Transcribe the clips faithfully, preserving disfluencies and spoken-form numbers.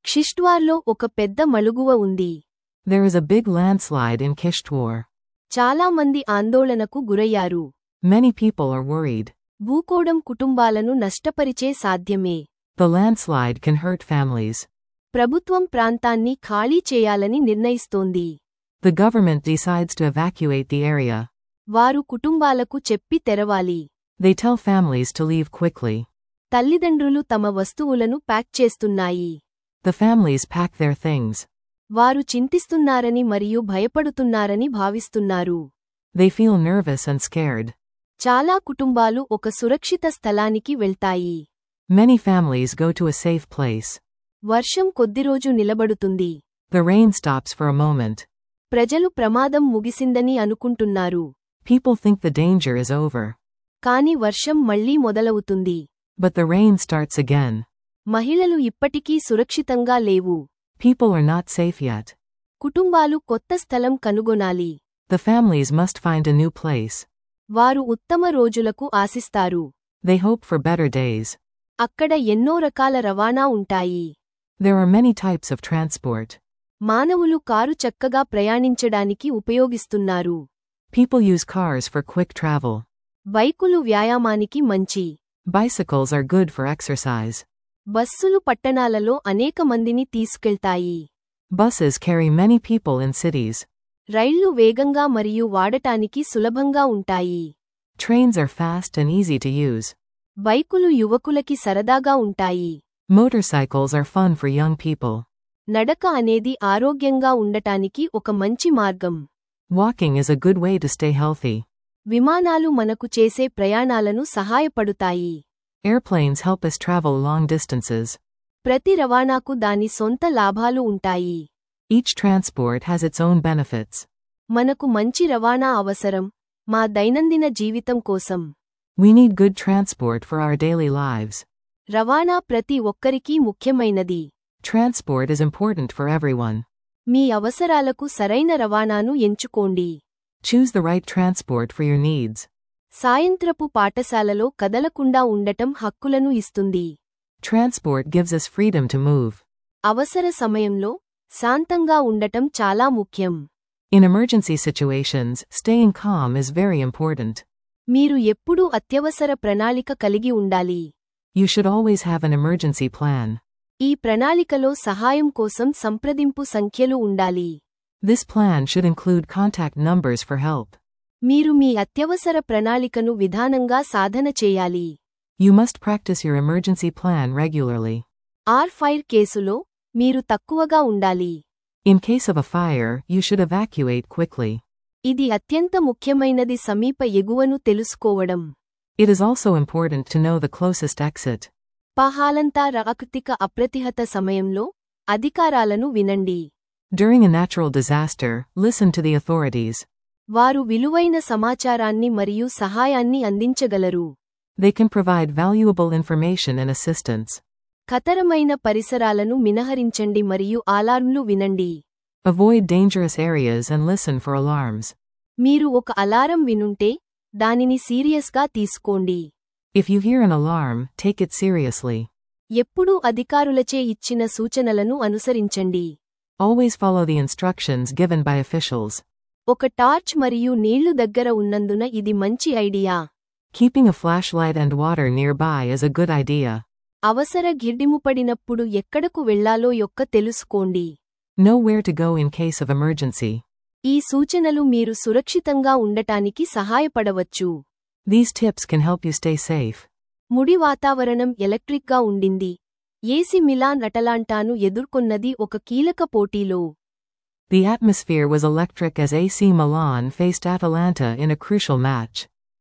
కిష్ట్వార్లో ఒక పెద్ద మలుగువ ఉంది. There is a big landslide in Kishtwar. చాలా మంది ఆందోళనకు గురయ్యారు. Many people are worried. భూకోడం కుటుంబాలను నష్టపరిచే సాధ్యమే. The landslide can hurt families. ప్రభుత్వం ప్రాంతాన్ని ఖాళీ చేయాలని నిర్ణయిస్తోంది. The government decides to evacuate the area. వారు కుటుంబాలకు చెప్పి తెరవాలి. They tell families to leave quickly. తల్లిదండ్రులు తమ వస్తువులను ప్యాక్ చేస్తున్నాయి. The families pack their things. వారు చింతిస్తున్నారని మరియు భయపడుతున్నారని భావిస్తున్నారు. They feel nervous and scared. చాలా కుటుంబాలు ఒక సురక్షిత స్థలానికి వెళ్తాయి. Many families go to a safe place. వర్షం కొద్దిరోజు నిలబడుతుంది. The rain stops for a moment. ప్రజలు ప్రమాదం ముగిసిందని అనుకుంటున్నారు. People think the danger is over. కాని వర్షం మళ్లీ మొదలవుతుంది. But the rain starts again. మహిళలు ఇప్పటికీ సురక్షితంగా లేవు. People are not safe yet. కుటుంబాలు కొత్త స్థలం కనుగొనాలి. The families must find a new place. వారు ఉత్తమ రోజులకు ఆశిస్తారు. They hope for better days. అక్కడ ఎన్నో రకాల రవాణా ఉంటాయి. There are many types of transport. మానవులు కారు చక్కగా ప్రయాణించడానికి ఉపయోగిస్తున్నారు. People use cars for quick travel. బైకులు వ్యాయామానికి మంచి. Bicycles are good for exercise. బస్సులు పట్టణాలలో అనేక మందిని తీసుకెళ్తాయి. Buses carry many people in cities. రైళ్లు వేగంగా మరియు వాడటానికి సులభంగా ఉంటాయి. Trains are fast and easy to use. బైకులు యువకులకి సరదాగా ఉంటాయి. Motorcycles are fun for young people. నడక అనేది ఆరోగ్యంగా ఉండటానికి ఒక మంచి మార్గం. Walking is a good way to stay healthy. విమానాలు మనకు చేసే ప్రయాణాలను సహాయపడుతాయి. Airplanes help us travel long distances. ప్రతి రవాణాకు దాని సొంత లాభాలు ఉంటాయి. Each transport has its own benefits. మనకు మంచి రవాణా అవసరం, మా దైనందిన జీవితం కోసం. We need good transport for our daily lives. రవాణా ప్రతి ఒక్కరికీ ముఖ్యమైనది. Transport is important for everyone. మీ అవసరాలకు సరైన రవాణాను ఎంచుకోండి. Choose the right transport for your needs. సాయంత్రపు పాఠశాలలో కదలకుండా ఉండటం హక్కులను ఇస్తుంది. Transport gives us freedom to move. అవసర సమయంలో శాంతంగా ఉండటం చాలా ముఖ్యం. In emergency situations, staying calm is very important. మీరు ఎప్పుడూ అత్యవసర ప్రణాళిక కలిగి ఉండాలి. You should always have an emergency plan. ఈ ప్రణాళికలో సహాయం కోసం సంప్రదింపు సంఖ్యలు ఉండాలి. This plan should include contact numbers for help. మీరు మీ అత్యవసర ప్రణాళికను విధానంగా సాధన చేయాలి. You must practice your emergency plan regularly. Or fire కేసులో మీరు తక్కువగా ఉండాలి. In case of a fire, you should evacuate quickly. ఇది అత్యంత ముఖ్యమైనది సమీప ఎగువను తెలుసుకోవడం. It is also important to know the closest exit. పహాలంతా ప్రాకృతిక అప్రతిహత సమయంలో అధికారాలను వినండి. During a natural disaster, listen to the authorities. వారు విలువైన సమాచారాన్ని మరియు సహాయాన్ని అందించగలరు. They can provide valuable information and assistance. ఖతరమైన పరిసరాలను మినహరించండి మరియు అలార్మ్లు వినండి. Avoid dangerous areas and listen for alarms. మీరు ఒక అలారం వినుంటే దానిని సీరియస్గా తీసుకోండి. If you hear an alarm, take it seriously. ఎప్పుడూ అధికారులచే ఇచ్చిన సూచనలను అనుసరించండి. Always follow the instructions given by officials. ఒక టార్చ్ మరియు నీళ్లు దగ్గర ఉన్నందున ఇది మంచి idea. Keeping a flashlight and water nearby is a good idea. అవసర గిడ్డిముపడినప్పుడు ఎక్కడకు వెళ్లాలో యొక్క తెలుసుకోండి. Know where to go in case of emergency. ఈ సూచనలు మీరు సురక్షితంగా ఉండటానికి సహాయపడవచ్చు. These tips can help you stay safe. ముడి వాతావరణం ఎలక్ట్రిక్గా ఉండింది. ఏసీ మిలాన్ అటలాంటాను ఎదుర్కొన్నది ఒక కీలక పోటీలో. The atmosphere was electric as A C Milan faced Atalanta in a crucial match.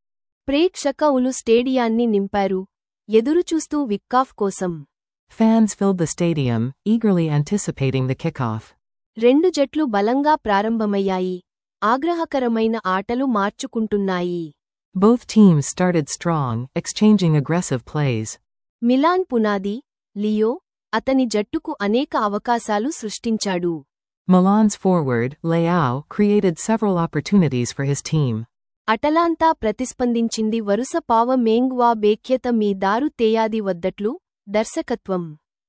ప్రేక్షకులు స్టేడియాన్ని నింపారు, ఎదురుచూస్తూ విక్కాఫ్ కోసం. Fans filled the stadium, eagerly anticipating the kickoff. రెండు జట్లు బలంగా ప్రారంభమయ్యాయి, ఆగ్రహకరమైన ఆటలు మార్చుకుంటున్నాయి. Both teams started strong, exchanging aggressive plays. Milan పునాది, లియో, అతని జట్టుకు అనేక అవకాశాలు సృష్టించాడు. Milan's forward, Leao, created several opportunities for his team. అటలాంతా ప్రతిస్పందించింది. వరుస పావ మేంగ్వా బేఖ్యత మీ దారు తేయాది వద్దట్లు, దర్శకత్వం.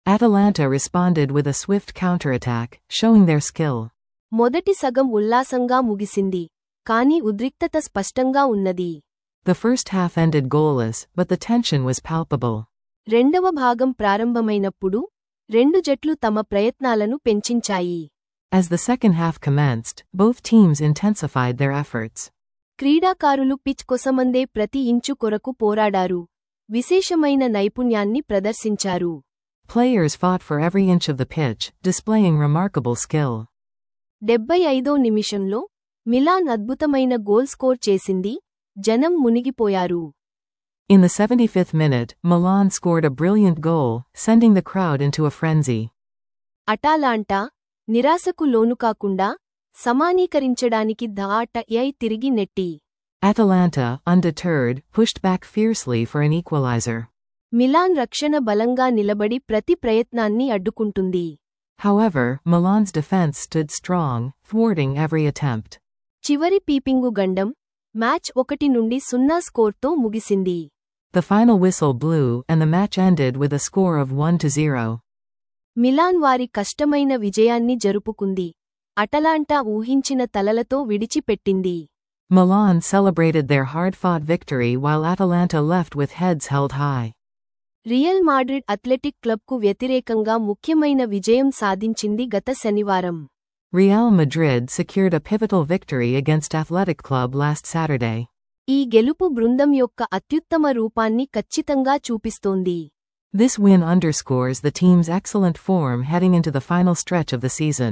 Atalanta responded with a swift counterattack, showing their skill. మొదటి సగం ఉల్లాసంగా ముగిసింది, కానీ ఉద్రిక్తత స్పష్టంగా ఉన్నది. The first half ended goalless, but the tension was palpable. రెండవ భాగం ప్రారంభమైనప్పుడు రెండు జట్లు తమ ప్రయత్నాలను పెంచించాయి. As the second half commenced, both teams intensified their efforts. క్రీడాకారులు పిచ్ కొసమందే ప్రతి ఇంచు కొరకు పోరాడారు, విశేషమైన నైపుణ్యాన్ని ప్రదర్శించారు. Players fought for every inch of the pitch, displaying remarkable skill. డెబ్బై ఐదో నిమిషంలో మిలాన్ అద్భుతమైన గోల్ స్కోర్ చేసింది, జనం మునిగిపోయారు. In the seventy-fifth minute, Milan scored a brilliant goal, sending the crowd into a frenzy. అటాలాంటా నిరాశకు లోనుకాకుండా సమానీకరించడానికి ధాటయై తిరిగి నెట్టి. Atalanta, undeterred, pushed back fiercely for an equalizer. Milan రక్షణ బలంగా నిలబడి ప్రతి ప్రయత్నాన్ని అడ్డుకుంటుంది. However, Milan's defense stood strong, thwarting every attempt. చివరి పీపింగు గండం మ్యాచ్ ఒకటి నుండి సున్నా స్కోర్తో ముగిసింది. The final whistle blew, and the match ended with a score of one to zero. Milan వారి కష్టమైన విజయాన్ని జరుపుకుంది, అటలాంటా ఊహించిన తలలతో విడిచిపెట్టింది. Milan celebrated their hard-fought victory while Atalanta left with heads held high. Real Madrid Athletic క్లబ్కు వ్యతిరేకంగా ముఖ్యమైన విజయం సాధించింది గత శనివారం. Real Madrid secured a pivotal victory against Athletic Club last Saturday. ఈ గెలుపు బృందం యొక్క అత్యుత్తమ రూపాన్ని ఖచ్చితంగా చూపిస్తోంది. This win underscores the team's excellent form heading into the final stretch of the season.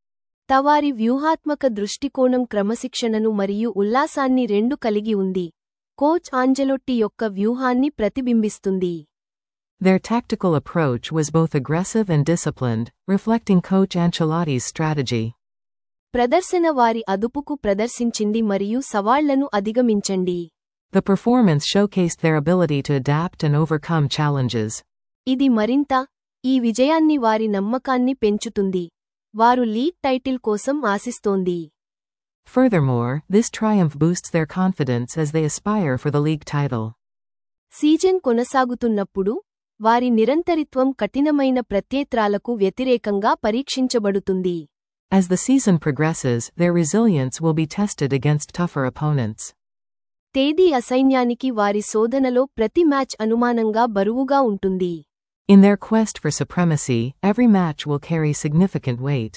తవారి వ్యూహాత్మక దృష్టికోణం క్రమశిక్షణను మరియు ఉల్లాసాన్ని రెండు కలిగి ఉంది, కోచ్ ఆంజెలోట్టి యొక్క వ్యూహాన్ని ప్రతిబింబిస్తుంది. Their tactical approach was both aggressive and disciplined, reflecting Coach Ancelotti's strategy. ప్రదర్శన వారి అదుపుకు ప్రదర్శించింది మరియు సవాళ్లను అధిగమించండి. The performance showcased their ability to adapt and overcome challenges. ఇది మరింత ఈ విజయాన్ని వారి నమ్మకాన్ని పెంచుతుంది, వారు లీగ్ టైటిల్ కోసం ఆశిస్తోంది. Furthermore, this triumph boosts their confidence as they aspire for the league title. Season కొనసాగుతున్నప్పుడు వారి నిరంతరిత్వం కఠినమైన ప్రత్యర్థులకు వ్యతిరేకంగా పరీక్షించబడుతుంది. As the season progresses, their resilience will be tested against tougher opponents. తేదీ అసైన్యానికి వారి శోధనలో ప్రతి మ్యాచ్ అనుమానంగా బరువుగా ఉంటుంది. In their quest for supremacy, every match will carry significant weight.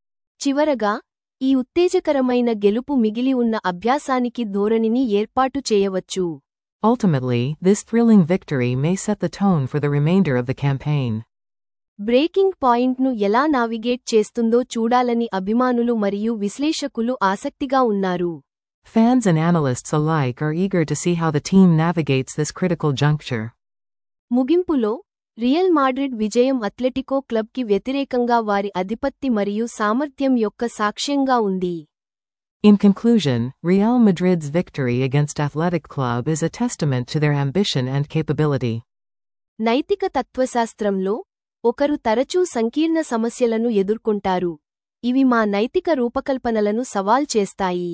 చివరగా, ఈ ఉత్తేజకరమైన గెలుపు మిగిలి ఉన్న అభ్యాసానికి ధోరణిని ఏర్పాటు చేయవచ్చు. Ultimately, this thrilling victory may set the tone for the remainder of the campaign. Breaking పాయింట్ను ఎలా నావిగేట్ చేస్తుందో చూడాలని అభిమానులు మరియు విశ్లేషకులు ఆసక్తిగా ఉన్నారు. Fans and analysts alike are eager to see how the team navigates this critical juncture. ముగింపులో, రియల్ మాడ్రిడ్ విజయం అథ్లెటికో క్లబ్కి వ్యతిరేకంగా వారి అధిపత్తి మరియు సామర్థ్యం యొక్క సాక్ష్యంగా ఉంది. In conclusion, Real Madrid's victory against Athletic Club is a testament to their ambition and capability. నైతిక తత్వశాస్త్రంలో, ఒకరు తరచూ సంకీర్ణ సమస్యలను ఎదుర్కొంటారు, ఇవి మా నైతిక రూపకల్పనలను సవాల్ చేస్తాయి.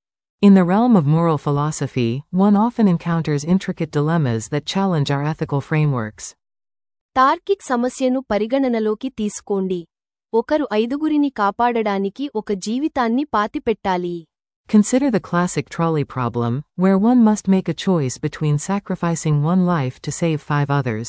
In the realm of moral philosophy, one often encounters intricate dilemmas that challenge our ethical frameworks. తార్కిక్ సమస్యను పరిగణనలోకి తీసుకోండి, ఒకరు ఐదుగురిని కాపాడడానికి ఒక జీవితాన్ని పాతిపెట్టాలి. Consider the classic trolley problem, where one must make a choice between sacrificing one life to save five others.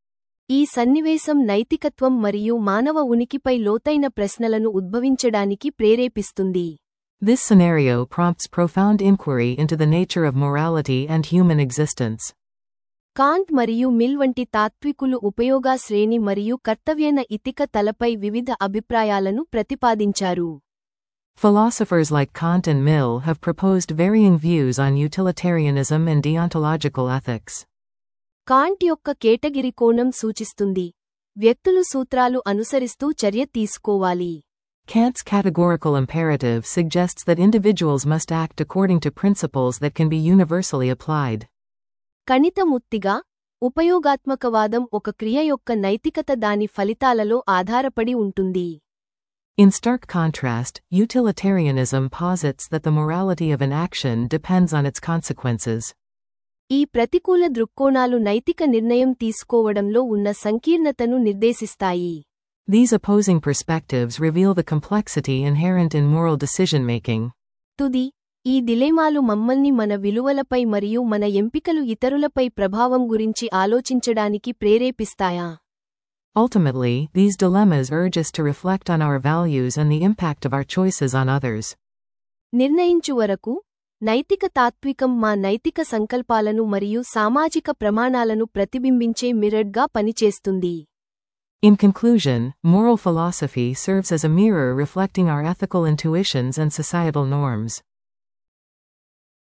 ఈ సన్నివేశం నైతికత్వం మరియు మానవ ఉనికిపై లోతైన ప్రశ్నలను ఉద్భవించడానికి ప్రేరేపిస్తుంది. This scenario prompts profound inquiry into the nature of morality and human existence. Kant మరియు Mill వంటి తాత్వికులు ఉపయోగ శ్రేణి మరియు కర్తవ్యన ఇతిక తలపై వివిధ అభిప్రాయాలను ప్రతిపాదించారు. Philosophers like Kant and Mill have proposed varying views on utilitarianism and deontological ethics. Kant యొక్క కేటగిరీ కోణం సూచిస్తుంది, వ్యక్తులు సూత్రాలు అనుసరిస్తూ చర్య తీసుకోవాలి. Kant's categorical imperative suggests that individuals must act according to principles that can be universally applied. కణితముత్తిగా, ఉపయోగాత్మకవాదం ఒక క్రియ యొక్క నైతికత దాని ఫలితాలలో ఆధారపడి ఉంటుంది. In stark contrast, utilitarianism posits that the morality of an action depends on its consequences. ఈ ప్రతికూల దృక్కోణాలు నైతిక నిర్ణయం తీసుకోవడంలో ఉన్న సంకీర్ణతను నిర్దేశిస్తాయి. These opposing perspectives reveal the complexity inherent in moral decision-making. తుది, ఈ దిలేమాలు మమ్మల్ని మన విలువలపై మరియు మన ఎంపికలు ఇతరులపై ప్రభావం గురించి ఆలోచించడానికి ప్రేరేపిస్తాయా? Ultimately, these dilemmas urge us to reflect on our values and the impact of our choices on others. నిర్ణయించు వరకు, నైతిక తాత్వికం మా నైతిక సంకల్పాలను మరియు సామాజిక ప్రమాణాలను ప్రతిబింబించే మిర్రర్గా పనిచేస్తుంది. In conclusion, moral philosophy serves as a mirror reflecting our ethical intuitions and societal norms.